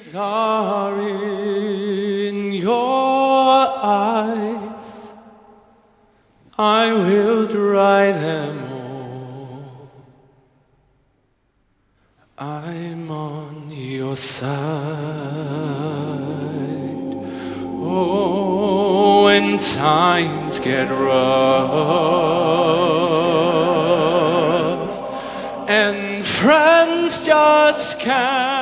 are in your eyes, I will dry them all. I'm on your side. Oh, when times get rough and friends just can't